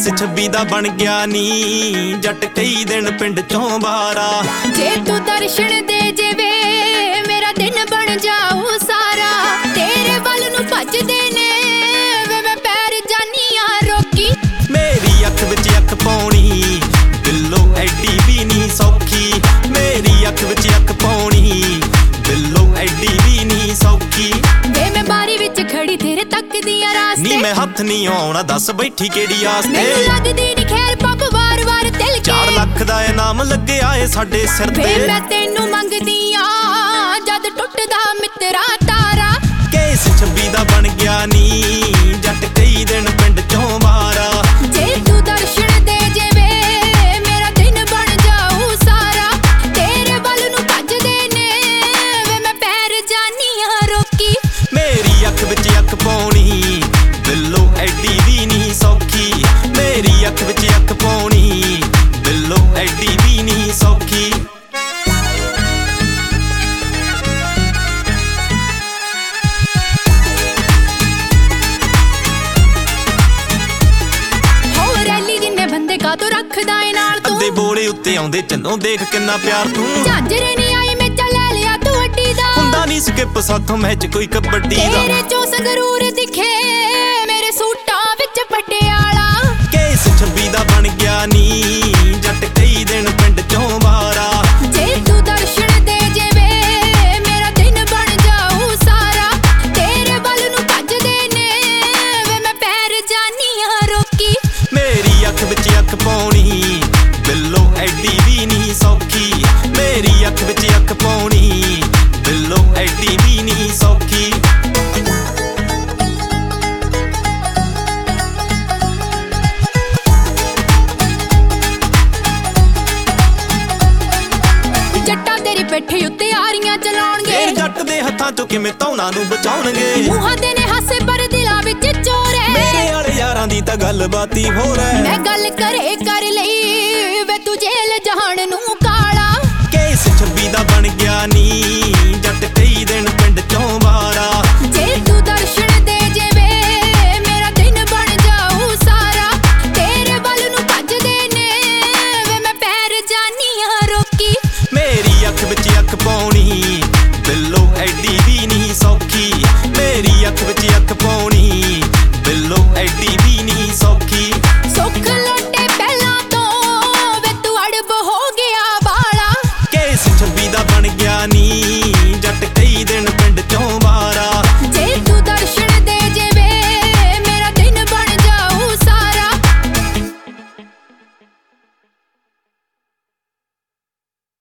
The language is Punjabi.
ਕੇਸ 26 ਦਾ ਬਣ ਗਿਆ ਨੀ ਜੱਟ ਕਈ ਦਿਨ ਪਿੰਡ ਚੋਂ ਬਾਰਾ। ਜੇ ਤੂੰ ਦਰਸ਼ਨ ਦੇ ਜੇਵੇ ਮੇਰਾ ਦਿਨ ਬਣ ਜਾਊ ਸਾਰਾ। ਤੇਰੇ ਵੱਲ ਨੂੰ ਭੱਜਦੇ ਨੇ ਵੇ ਮੈਂ ਪੈਰ ਜਾਨੀਆਂ ਰੋਕੀ। ਮੇਰੀ ਅੱਖ ਵਿੱਚ ਅੱਖ ਪਾਉਣੀ ਦਿਲੋਂ ਐਡੀ ਵੀ ਨੀ ਸੌਖੀ। ਮੇਰੀ ਅੱਖ ਵਿੱਚ ਅੱਖ ਪਾਉਣੀ ਦਿਲੋਂ ਐਡੀ ਵੀ ਨੀ ਸੌਖੀ। ਵੇ ਮੈਂ ਬਾਰੀ ਵਿੱਚ ਖੜੀ ਤੇਰੇ ਤੱਕਦੀਆਂ ਰਾਸਤੇ ਨੀ ਮੈਂ ਹੱਥ ਨਹੀਂ ਆਉਣਾ ਦੱਸ ਬੈਠੀ ਕਿਹੜੀ ਆਸ ਤੇ। ਮੈਨੂੰ ਲੱਗਦੀ ਨੀ ਖੈਰ ਪੱਪ ਵਾਰ-ਵਾਰ ਤਿਲ ਕੇ। 4 ਲੱਖ ਦਾ ਇਨਾਮ ਲੱਗਿਆ ਏ ਸਾਡੇ ਸਿਰ ਵੇ ਤੇ। ਮੈਂ ਤੈਨੂੰ ਮੰਗਦੀ ਆ ਜਦ ਟੁੱਟਦਾ ਮਿੱਤਰਾ ਤਾਰਾ। ਕੇਸ 26 ਦਾ ਬਣ ਗਿਆ ਨੀ ਜੱਟ ਕਈ ਦਿਨ ਪਿੰਡ ਚੋਂ ਬਾਰਾ। ਜੇ ਤੂੰ ਦਰਸ਼ਨ ਦੇ ਜੇਵੇ ਮੇਰਾ ਦਿਨ ਬਣ ਜਾਊ ਸਾਰਾ। ਤੇਰੇ ਵੱਲ ਨੂੰ ਭੱਜਦੇ ਨੇ ਵੇ ਮੈਂ ਪੈਰ ਜਾਨੀਆਂ ਰੋਕੀ। ਮੇਰੀ ਅੱਖ ਵਿੱਚ ਅੱਖ ਪਾਉਣੀ ਦਿਲੋਂ ਐਡੀ ਵੀ ਨੀ ਸੌਖੀ। ਮੇਰੀ ਅੱਖ ਵਿੱਚ ਅੱਖ ਪਾਉਣੀ ਦਿਲੋਂ ਐਡੀ ਵੀ ਨੀ ਸੌਖੀ। ਤੂੰ ਰੱਖਦਾ ਏ ਨਾਲ ਤੂੰ ਅੱਧੇ ਬੋਲੇ ਉੱਤੇ ਆਉਂਦੇ ਚੰਨੋਂ ਦੇਖ ਕਿੰਨਾ ਪਿਆਰ ਤੂੰ। ਝਾਂਜਰੇ ਨਹੀਂ ਆਏ ਮੈਂ ਲੈ ਲਿਆ ਤੂੰ ਅੱਡੀ ਦਾ। ਹੁੰਦਾ ਨਹੀਂ ਸਕਿਪ ਸਾਥੋਂ ਮੈਚ ਕੋਈ ਕਬੱਡੀ ਦਾ। ਤੇਰੇ ਚੋਂ ਸੰਗਰੂਰ ਦਿਖੇ ਮੇਰੇ ਸੂਟਾਂ ਵਿੱਚ ਪਟਿਆਲਾ। ਕੇਸ 26 ਦਾ ਬਣ ਗਿਆ ਨੀ ਜੱਟ ਕਈ ਦਿਨ ਪਿੰਡ ਚੋਂ ਬਾਰਾ। ਜੇ ਤੂੰ ਦਰਸ਼ਨ ਦੇ ਜੇਵੇ ਮੇਰਾ ਦਿਨ ਬਣ ਜਾਊ ਸਾਰਾ। ਤੇਰੇ ਵੱਲ ਨੂੰ ਭੱਜਦੇ ਨੇ ਵੇ ਮੈਂ ਪੈਰ ਜਾਨੀਆਂ ਰੋਕੀ। ਮੇਰੀ ਅੱਖ ਵਿੱਚ ਅੱਖ ਪਾਉਣੀ ਦਿਲੋਂ ਐਡੀ ਵੀ ਨੀ ਸੌਖੀ। ਮੇਰੀ ਅੱਖ ਵਿੱਚ ਅੱਖ ਪਾਉਣੀ ਦਿਲੋਂ ਐਡੀ ਵੀ ਨੀ ਸੌਖੀ। ਜੱਟਾਂ ਤੇਰੀ ਪਿੱਠ ਉੱਤੇ ਆਰੀਆਂ ਚਲਾਉਣਗੇ। ਇਹ ਜੱਟ ਦੇ ਹੱਥਾਂ ਚੋਂ ਕਿਵੇਂ ਧੌਣਾ ਨੂੰ ਬਚਾਉਣਗੇ। ਮੂੰਹਾਂ ਦੇ ਨੇ ਹਾਸੇ ਪਰ ਦਿਲਾਂ ਵਿੱਚ ਚੋਰ ਹੈ। ਮੇਰੇ ਵਾਲੇ ਯਾਰਾਂ ਦੀ ਤਾਂ ਗੱਲਬਾਤ ਹੀ ਹੋਰ ਹੈ। ਮੈਂ ਗੱਲ ਘਰੇ ਕਰ ਲਈ